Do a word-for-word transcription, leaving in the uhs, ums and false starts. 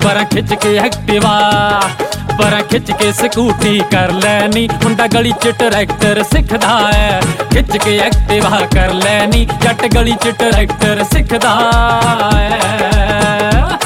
परां खिच के एक्टिवा, परां खिच के स्कूटी कर लैनी, मुंडा गली च ट्रैक्टर सिखदा है। खिच के एक्टिवा कर लैनी, जट गली च ट्रैक्टर सिखदा है।